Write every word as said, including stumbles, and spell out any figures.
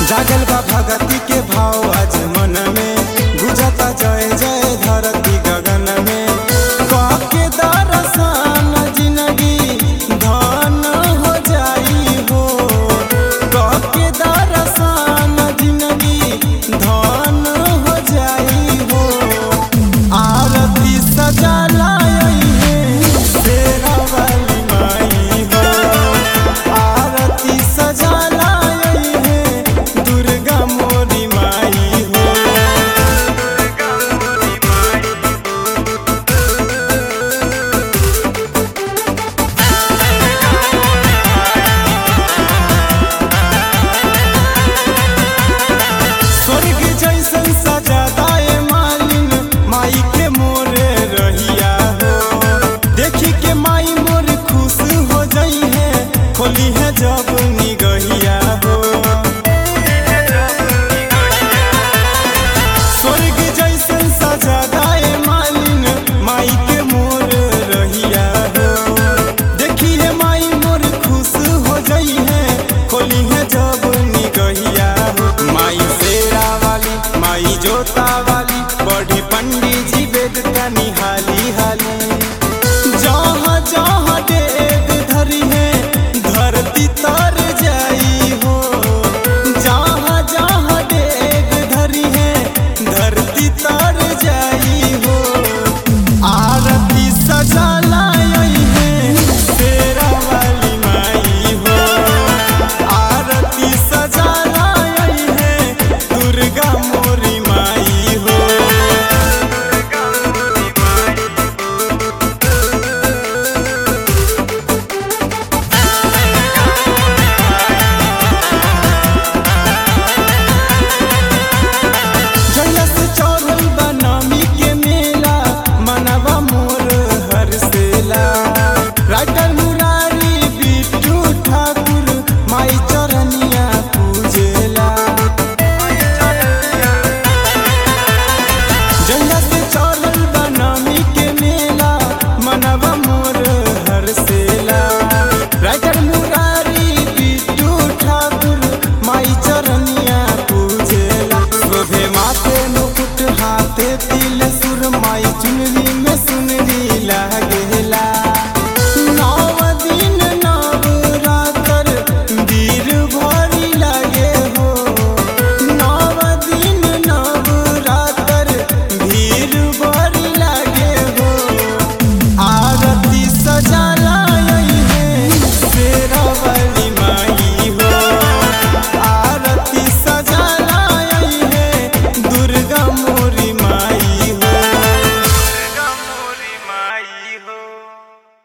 जागल बा भगती के भाव आज मन में, गुजता जय जय धरती गगन में। काके दर्शन जिंदगी धन हो जाई हो, काके दर्शन जिंदगी धन हो जाई हो। आरती सजा लाई है तेरा वाली माई हो, आरती सजा खोली है जब निगहिया हो। स्वर्ग जैसन सजा दाए मालिन माई के मोर रहिया हो। देखिए माई मोर खुश हो जाई है, खोली है जब निगहिया हो। माई शेरा वाली माई जोता